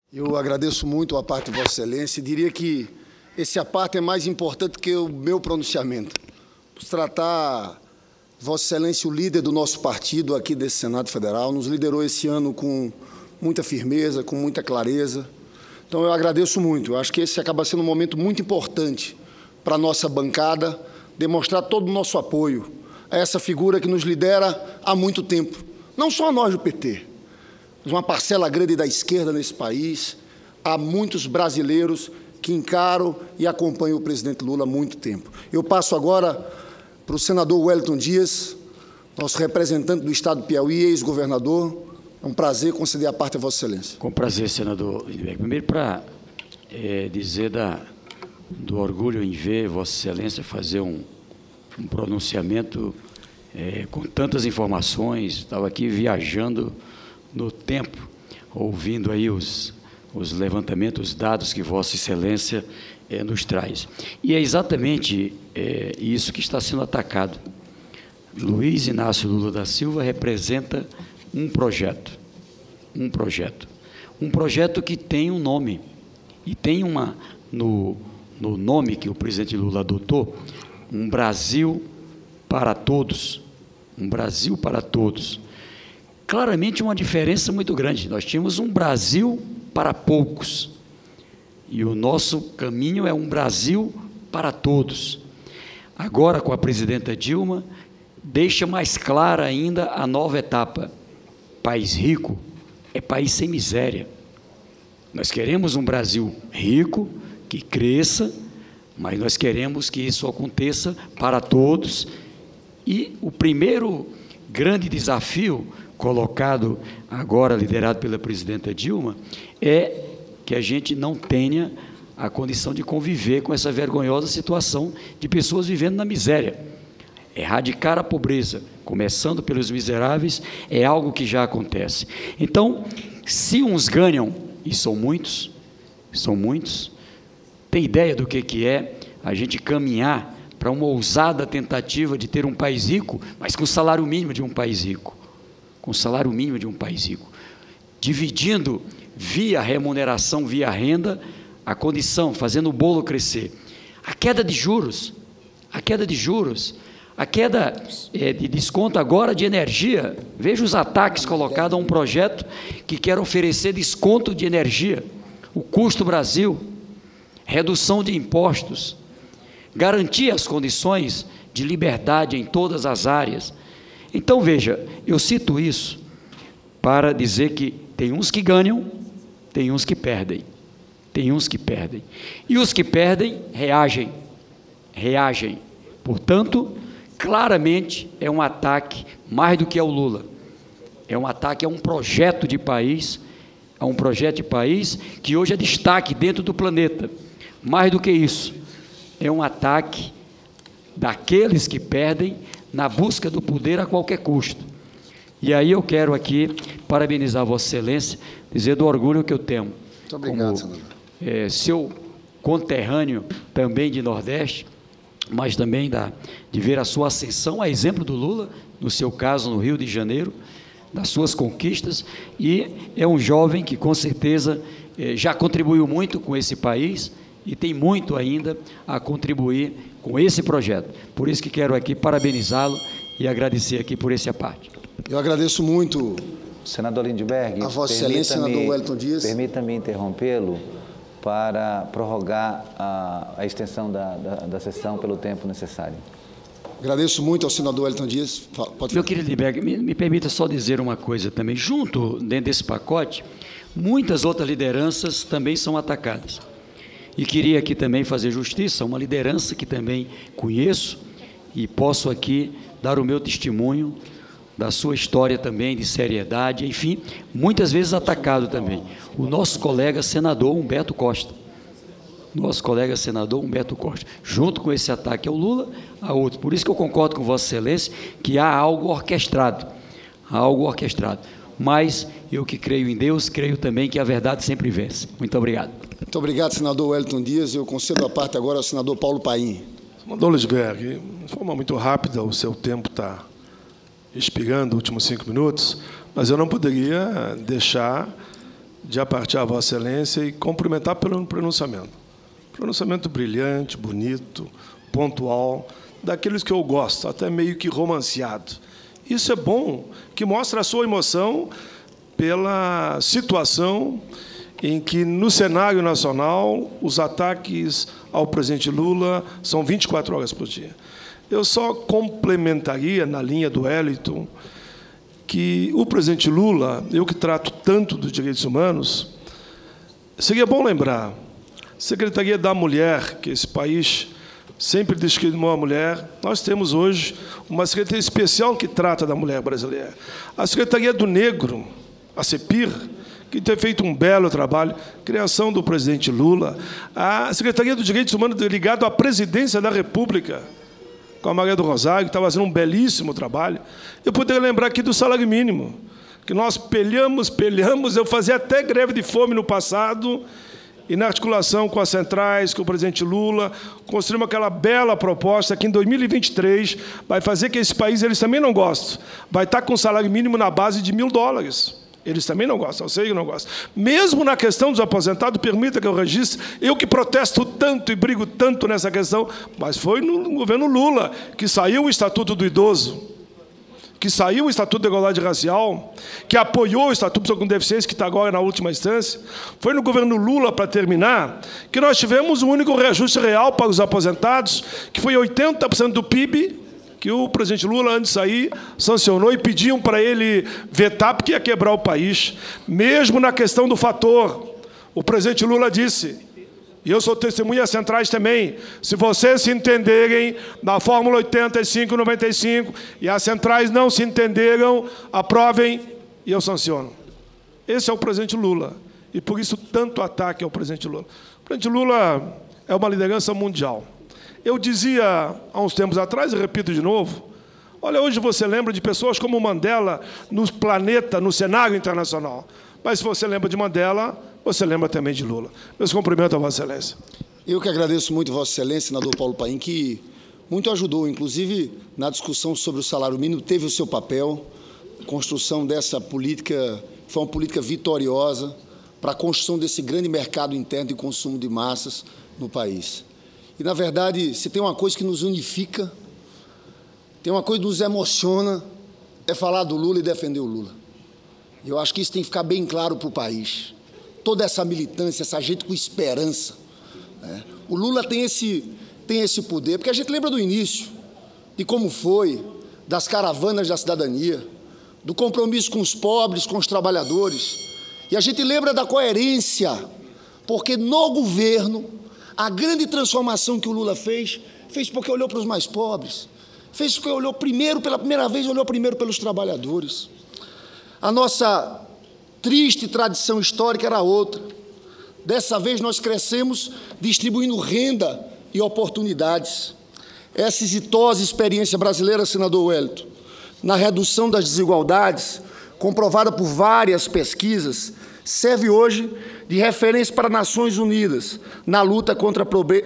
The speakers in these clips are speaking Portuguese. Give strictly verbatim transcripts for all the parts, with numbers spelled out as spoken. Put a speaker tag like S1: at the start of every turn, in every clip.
S1: Eu agradeço muito a parte de Vossa Excelência e diria que esse aparte é mais importante que o meu pronunciamento. Por tratar Vossa Excelência, o líder do nosso partido aqui desse Senado Federal, nos liderou esse ano com muita firmeza, com muita clareza. Então, eu agradeço muito. Eu acho que esse acaba sendo um momento muito importante para a nossa bancada, demonstrar todo o nosso apoio a essa figura que nos lidera há muito tempo. Não só nós do P T, mas uma parcela grande da esquerda nesse país. Há muitos brasileiros que encaram e acompanham o presidente Lula há muito tempo. Eu passo agora para o senador Wellington Dias, nosso representante do Estado do Piauí, ex-governador. É um prazer conceder a parte a Vossa Excelência.
S2: Com prazer, senador. Primeiro, para é, dizer da, do orgulho em ver Vossa Excelência fazer um, um pronunciamento é, com tantas informações. Estava aqui viajando no tempo, ouvindo aí os, os levantamentos, os dados que Vossa Excelência é, nos traz. E é exatamente é, isso que está sendo atacado. Luiz Inácio Lula da Silva representa um projeto, um projeto, um projeto que tem um nome, e tem uma, no, no nome que o presidente Lula adotou, um Brasil para todos, um Brasil para todos. Claramente uma diferença muito grande. Nós tínhamos um Brasil para poucos, e o nosso caminho é um Brasil para todos. Agora, com a presidenta Dilma, deixa mais clara ainda a nova etapa. País rico é país sem miséria. Nós queremos um Brasil rico, que cresça, mas nós queremos que isso aconteça para todos. E o primeiro grande desafio colocado agora, liderado pela presidenta Dilma, é que a gente não tenha a condição de conviver com essa vergonhosa situação de pessoas vivendo na miséria. Erradicar a pobreza, começando pelos miseráveis, é algo que já acontece. Então, se uns ganham, e são muitos, são muitos, tem ideia do que, que é a gente caminhar para uma ousada tentativa de ter um país rico, mas com o salário mínimo de um país rico, com o salário mínimo de um país rico, dividindo via remuneração, via renda, a condição, fazendo o bolo crescer. A queda de juros, a queda de juros, a queda é, de desconto agora de energia. Veja os ataques colocados a um projeto que quer oferecer desconto de energia, o custo Brasil, redução de impostos, garantir as condições de liberdade em todas as áreas. Então, veja, eu cito isso para dizer que tem uns que ganham, tem uns que perdem, tem uns que perdem. E os que perdem reagem, reagem. Portanto, claramente é um ataque mais do que ao Lula, é um ataque a um projeto de país, a um projeto de país que hoje é destaque dentro do planeta. Mais do que isso, é um ataque daqueles que perdem na busca do poder a qualquer custo. E aí eu quero aqui parabenizar Vossa Excelência, dizer do orgulho que eu tenho.
S1: Muito obrigado, senador.
S2: É, seu conterrâneo também de Nordeste, mas também da, de ver a sua ascensão, a exemplo do Lula, no seu caso no Rio de Janeiro, das suas conquistas, e é um jovem que com certeza eh, já contribuiu muito com esse país e tem muito ainda a contribuir com esse projeto. Por isso que quero aqui parabenizá-lo e agradecer aqui por esse aparte.
S1: Eu agradeço muito,
S3: senador Lindbergh,
S1: a Vossa Excelência, senador Wellington Dias.
S3: Permita-me interrompê-lo para prorrogar a, a extensão da, da, da sessão pelo tempo necessário.
S1: Agradeço muito ao senador Wellington Dias. Pode falar.
S2: Meu querido Lindbergh, me, me permita só dizer uma coisa também. Junto, dentro desse pacote, muitas outras lideranças também são atacadas. E queria aqui também fazer justiça a uma liderança que também conheço e posso aqui dar o meu testemunho da sua história também, de seriedade, enfim, muitas vezes atacado também. O nosso colega senador Humberto Costa, nosso colega senador Humberto Costa, junto com esse ataque ao Lula, a outro. Por isso que eu concordo com Vossa Excelência que há algo orquestrado, há algo orquestrado. Mas eu que creio em Deus, creio também que a verdade sempre vence. Muito obrigado.
S1: Muito obrigado, senador Wellington Dias. Eu concedo a parte agora ao senador Paulo Paim.
S4: Senador Lindbergh, de forma muito rápida, o seu tempo está expirando, últimos cinco minutos, mas eu não poderia deixar de apartear a Vossa Excelência e cumprimentar pelo pronunciamento. Pronunciamento brilhante, bonito, pontual, daqueles que eu gosto, até meio que romanceado. Isso é bom, que mostra a sua emoção pela situação em que, no cenário nacional, os ataques ao presidente Lula são vinte e quatro horas por dia. Eu só complementaria, na linha do Wellington, que o presidente Lula, eu que trato tanto dos direitos humanos, seria bom lembrar, Secretaria da Mulher, que esse país sempre discriminou a mulher, nós temos hoje uma secretaria especial que trata da mulher brasileira. A Secretaria do Negro, a CEPIR, que tem feito um belo trabalho, criação do presidente Lula, a Secretaria dos Direitos Humanos ligada à Presidência da República, com a Maria do Rosário, que está fazendo um belíssimo trabalho. Eu poderia lembrar aqui do salário mínimo, que nós pelhamos, pelhamos, eu fazia até greve de fome no passado, e na articulação com as centrais, com o presidente Lula, construímos aquela bela proposta que, em dois mil e vinte e três, vai fazer que esse país, eles também não gostam, vai estar com um salário mínimo na base de mil dólares. Eles também não gostam, eu sei que não gostam. Mesmo na questão dos aposentados, permita que eu registre, eu que protesto tanto e brigo tanto nessa questão, mas foi no governo Lula que saiu o Estatuto do Idoso, que saiu o Estatuto da Igualdade Racial, que apoiou o Estatuto de Pessoa com Deficiência, que está agora na última instância. Foi no governo Lula, para terminar, que nós tivemos o único reajuste real para os aposentados, que foi oitenta por cento do P I B, que o presidente Lula, antes de sair, sancionou e pediam para ele vetar, porque ia quebrar o país. Mesmo na questão do fator, o presidente Lula disse, e eu sou testemunha centrais também, se vocês se entenderem na Fórmula oitenta e cinco, noventa e cinco, e as centrais não se entenderam, aprovem e eu sanciono. Esse é o presidente Lula, e por isso tanto ataque ao presidente Lula. O presidente Lula é uma liderança mundial. Eu dizia há uns tempos atrás, e repito de novo, olha, hoje você lembra de pessoas como Mandela no planeta, no cenário internacional. Mas se você lembra de Mandela, você lembra também de Lula. Meus cumprimentos a Vossa Excelência.
S1: Eu que agradeço muito Vossa Excelência, senador Paulo Paim, que muito ajudou, inclusive na discussão sobre o salário mínimo, teve o seu papel, a construção dessa política, foi uma política vitoriosa para a construção desse grande mercado interno de consumo de massas no país. E, na verdade, se tem uma coisa que nos unifica, tem uma coisa que nos emociona, é falar do Lula e defender o Lula. E eu acho que isso tem que ficar bem claro para o país. Toda essa militância, essa gente com esperança, né? O Lula tem esse, tem esse poder, porque a gente lembra do início, de como foi, das caravanas da cidadania, do compromisso com os pobres, com os trabalhadores. E a gente lembra da coerência, porque no governo, a grande transformação que o Lula fez, fez porque olhou para os mais pobres, fez porque olhou primeiro, pela primeira vez, olhou primeiro pelos trabalhadores. A nossa triste tradição histórica era outra. Dessa vez nós crescemos distribuindo renda e oportunidades. Essa exitosa experiência brasileira, senador Wellington, na redução das desigualdades, comprovada por várias pesquisas, serve hoje de referência para Nações Unidas na luta contra a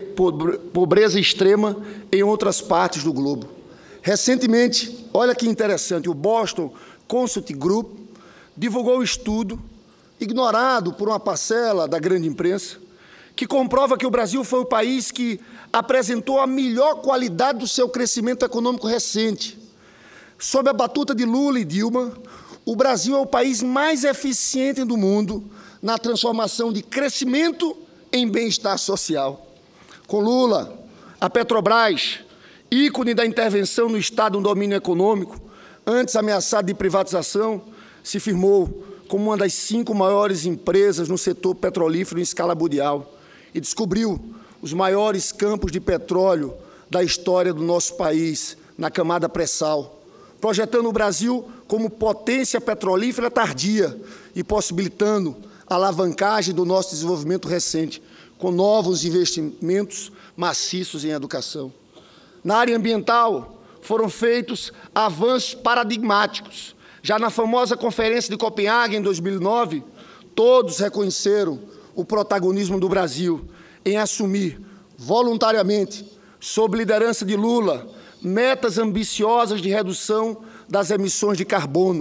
S1: pobreza extrema em outras partes do globo. Recentemente, olha que interessante, o Boston Consulting Group divulgou um estudo, ignorado por uma parcela da grande imprensa, que comprova que o Brasil foi o país que apresentou a melhor qualidade do seu crescimento econômico recente. Sob a batuta de Lula e Dilma, o Brasil é o país mais eficiente do mundo na transformação de crescimento em bem-estar social. Com Lula, a Petrobras, ícone da intervenção no Estado no domínio econômico, antes ameaçada de privatização, se firmou como uma das cinco maiores empresas no setor petrolífero em escala mundial e descobriu os maiores campos de petróleo da história do nosso país, na camada pré-sal, projetando o Brasil como potência petrolífera tardia e possibilitando a alavancagem do nosso desenvolvimento recente, com novos investimentos maciços em educação. Na área ambiental, foram feitos avanços paradigmáticos. Já na famosa Conferência de Copenhague, em dois mil e nove, todos reconheceram o protagonismo do Brasil em assumir voluntariamente, sob liderança de Lula, metas ambiciosas de redução das emissões de carbono,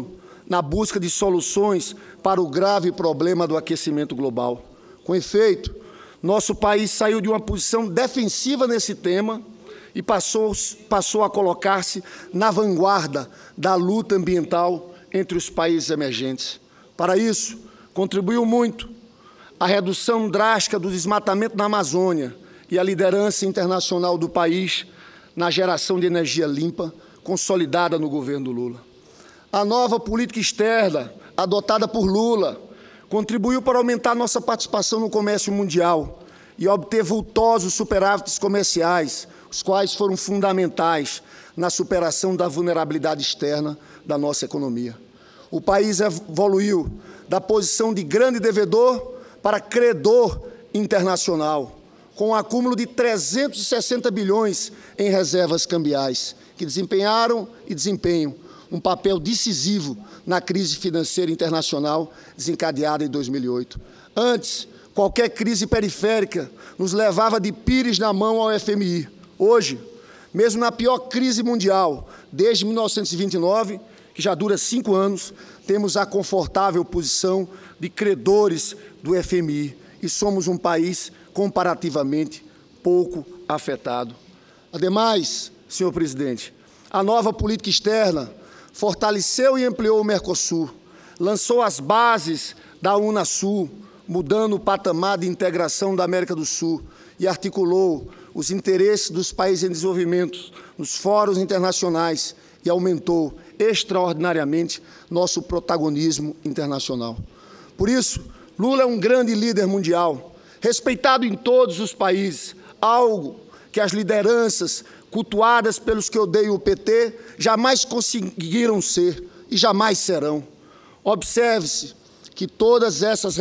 S1: na busca de soluções para o grave problema do aquecimento global. Com efeito, nosso país saiu de uma posição defensiva nesse tema e passou, passou a colocar-se na vanguarda da luta ambiental entre os países emergentes. Para isso, contribuiu muito a redução drástica do desmatamento na Amazônia e a liderança internacional do país na geração de energia limpa, consolidada no governo Lula. A nova política externa, adotada por Lula, contribuiu para aumentar nossa participação no comércio mundial e obter vultosos superávites comerciais, os quais foram fundamentais na superação da vulnerabilidade externa da nossa economia. O país evoluiu da posição de grande devedor para credor internacional, com um acúmulo de trezentos e sessenta bilhões em reservas cambiais, que desempenharam e desempenham um papel decisivo na crise financeira internacional desencadeada em dois mil e oito. Antes, qualquer crise periférica nos levava de pires na mão ao F M I. Hoje, mesmo na pior crise mundial, desde mil novecentos e vinte e nove, que já dura cinco anos, temos a confortável posição de credores do F M I e somos um país comparativamente pouco afetado. Ademais, senhor presidente, a nova política externa fortaleceu e ampliou o Mercosul, lançou as bases da Unasul, mudando o patamar de integração da América do Sul e articulou os interesses dos países em desenvolvimento nos fóruns internacionais e aumentou extraordinariamente nosso protagonismo internacional. Por isso, Lula é um grande líder mundial, respeitado em todos os países, algo que as lideranças cultuadas pelos que odeiam o P T jamais conseguiram ser e jamais serão. Observe-se que todas essas,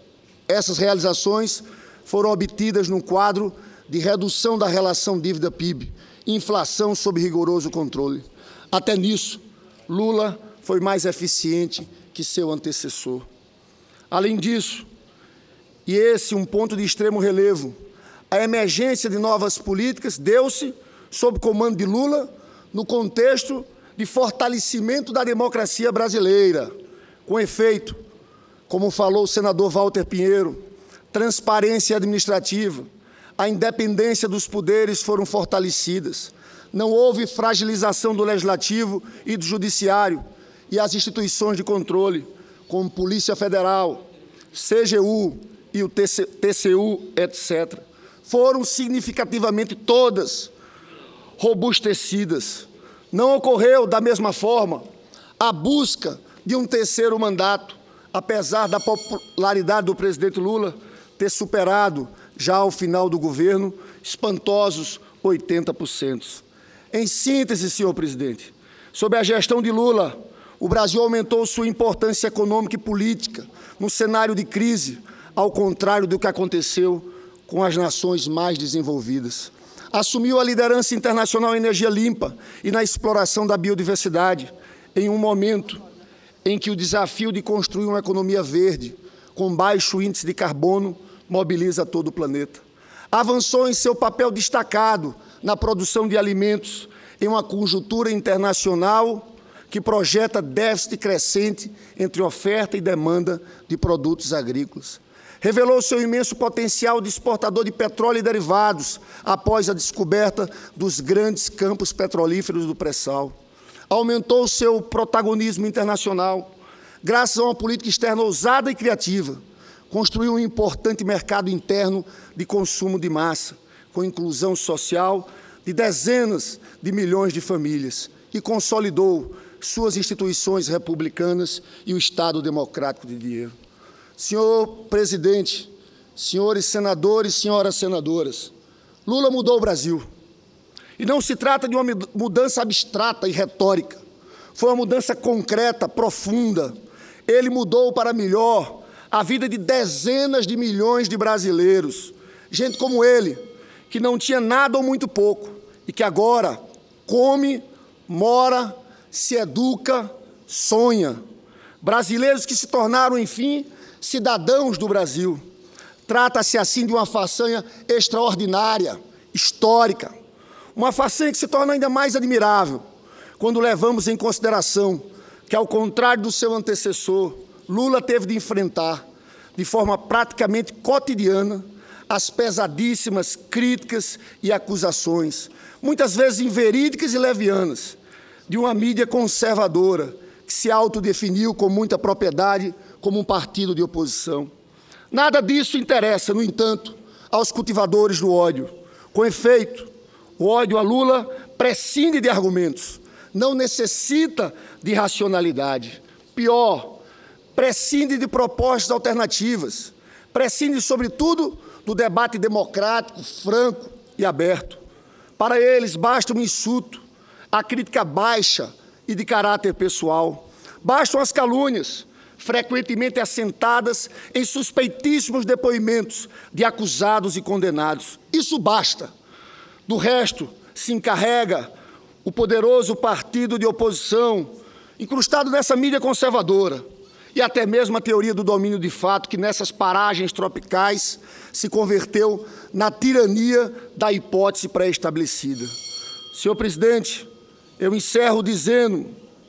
S1: essas realizações foram obtidas num quadro de redução da relação dívida-P I B, inflação sob rigoroso controle. Até nisso, Lula foi mais eficiente que seu antecessor. Além disso, e esse um ponto de extremo relevo, a emergência de novas políticas deu-se, sob comando de Lula, no contexto de fortalecimento da democracia brasileira. Com efeito, como falou o senador Walter Pinheiro, transparência administrativa, a independência dos poderes foram fortalecidas, não houve fragilização do Legislativo e do Judiciário e as instituições de controle, como Polícia Federal, C G U e o T C U, etcétera, foram significativamente todas robustecidas. Não ocorreu, da mesma forma, a busca de um terceiro mandato, apesar da popularidade do presidente Lula ter superado, já ao final do governo, espantosos oitenta por cento. Em síntese, senhor presidente, sob a gestão de Lula, o Brasil aumentou sua importância econômica e política no cenário de crise, ao contrário do que aconteceu com as nações mais desenvolvidas. Assumiu a liderança internacional em energia limpa e na exploração da biodiversidade, em um momento em que o desafio de construir uma economia verde, com baixo índice de carbono, mobiliza todo o planeta. Avançou em seu papel destacado na produção de alimentos, em uma conjuntura internacional que projeta déficit crescente entre oferta e demanda de produtos agrícolas. Revelou seu imenso potencial de exportador de petróleo e derivados após a descoberta dos grandes campos petrolíferos do pré-sal. Aumentou seu protagonismo internacional, graças a uma política externa ousada e criativa. Construiu um importante mercado interno de consumo de massa, com inclusão social de dezenas de milhões de famílias, e consolidou suas instituições republicanas e o Estado democrático de direito. Senhor presidente, senhores senadores, senhoras senadoras, Lula mudou o Brasil. E não se trata de uma mudança abstrata e retórica. Foi uma mudança concreta, profunda. Ele mudou para melhor a vida de dezenas de milhões de brasileiros. Gente como ele, que não tinha nada ou muito pouco, e que agora come, mora, se educa, sonha. Brasileiros que se tornaram, enfim, cidadãos do Brasil. Trata-se, assim, de uma façanha extraordinária, histórica. Uma façanha que se torna ainda mais admirável quando levamos em consideração que, ao contrário do seu antecessor, Lula teve de enfrentar, de forma praticamente cotidiana, as pesadíssimas críticas e acusações, muitas vezes inverídicas e levianas, de uma mídia conservadora, que se autodefiniu com muita propriedade como um partido de oposição. Nada disso interessa, no entanto, aos cultivadores do ódio. Com efeito, o ódio a Lula prescinde de argumentos, não necessita de racionalidade. Pior, prescinde de propostas alternativas, prescinde, sobretudo, do debate democrático, franco e aberto. Para eles, basta um insulto, a crítica baixa e de caráter pessoal. Bastam as calúnias, frequentemente assentadas em suspeitíssimos depoimentos de acusados e condenados. Isso basta. Do resto, se encarrega o poderoso partido de oposição, incrustado nessa mídia conservadora, e até mesmo a teoria do domínio de fato, que nessas paragens tropicais se converteu na tirania da hipótese pré-estabelecida. Senhor presidente, eu encerro dizendo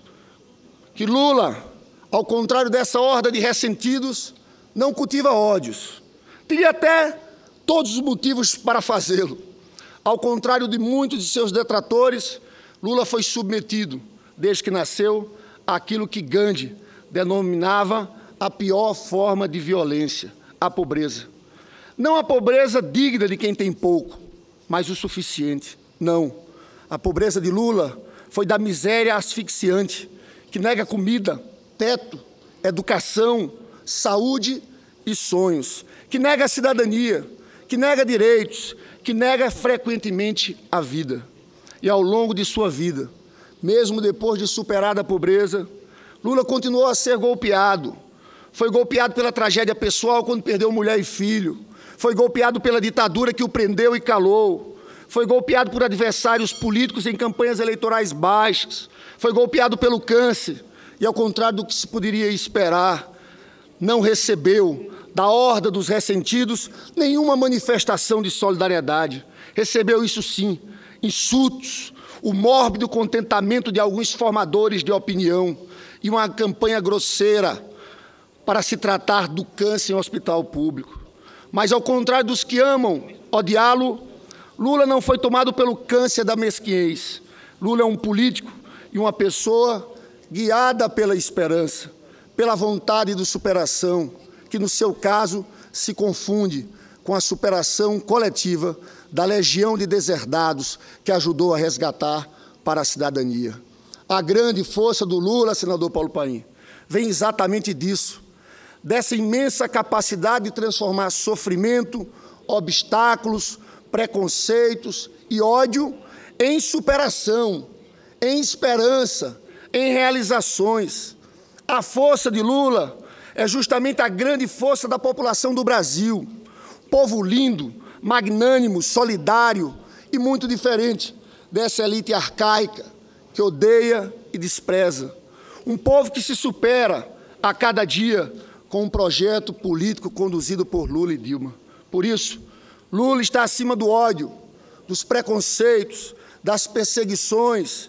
S1: que Lula, ao contrário dessa horda de ressentidos, não cultiva ódios. Teria até todos os motivos para fazê-lo. Ao contrário de muitos de seus detratores, Lula foi submetido, desde que nasceu, àquilo que Gandhi denominava a pior forma de violência, a pobreza. Não a pobreza digna de quem tem pouco, mas o suficiente. Não. A pobreza de Lula foi da miséria asfixiante, que nega comida, teto, educação, saúde e sonhos, que nega a cidadania, que nega direitos, que nega frequentemente a vida. E ao longo de sua vida, mesmo depois de superada a pobreza, Lula continuou a ser golpeado. Foi golpeado pela tragédia pessoal quando perdeu mulher e filho. Foi golpeado pela ditadura que o prendeu e calou. Foi golpeado por adversários políticos em campanhas eleitorais baixas. Foi golpeado pelo câncer. E, ao contrário do que se poderia esperar, não recebeu da horda dos ressentidos nenhuma manifestação de solidariedade. Recebeu, isso sim, insultos, o mórbido contentamento de alguns formadores de opinião e uma campanha grosseira para se tratar do câncer em um hospital público. Mas, ao contrário dos que amam odiá-lo, Lula não foi tomado pelo câncer da mesquinhez. Lula é um político e uma pessoa guiada pela esperança, pela vontade de superação, que, no seu caso, se confunde com a superação coletiva da legião de deserdados que ajudou a resgatar para a cidadania. A grande força do Lula, senador Paulo Paim, vem exatamente disso, dessa imensa capacidade de transformar sofrimento, obstáculos, preconceitos e ódio em superação, em esperança, em realizações. A força de Lula é justamente a grande força da população do Brasil, povo lindo, magnânimo, solidário e muito diferente dessa elite arcaica que odeia e despreza. Um povo que se supera a cada dia com um projeto político conduzido por Lula e Dilma. Por isso, Lula está acima do ódio, dos preconceitos, das perseguições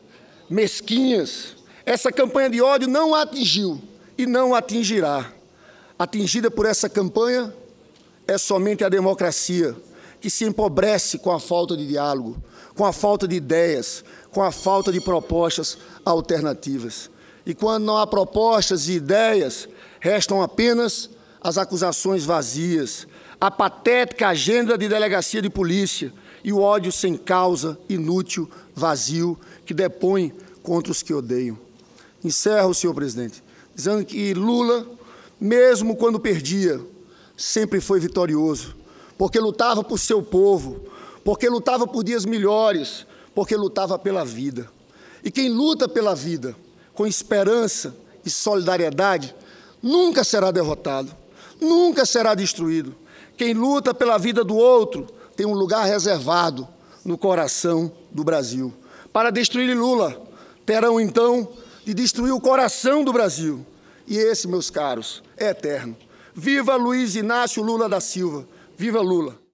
S1: mesquinhas. Essa campanha de ódio não a atingiu e não a atingirá. Atingida por essa campanha é somente a democracia, que se empobrece com a falta de diálogo, com a falta de ideias, com a falta de propostas alternativas. E quando não há propostas e ideias, restam apenas as acusações vazias, a patética agenda de delegacia de polícia e o ódio sem causa, inútil, vazio, que depõe contra os que odeiam. Encerro, senhor presidente, dizendo que Lula, mesmo quando perdia, sempre foi vitorioso, porque lutava por seu povo, porque lutava por dias melhores, porque lutava pela vida. E quem luta pela vida, com esperança e solidariedade, nunca será derrotado, nunca será destruído. Quem luta pela vida do outro tem um lugar reservado no coração do Brasil. Para destruir Lula, terão então de destruir o coração do Brasil. E esse, meus caros, é eterno. Viva Luiz Inácio Lula da Silva! Viva Lula!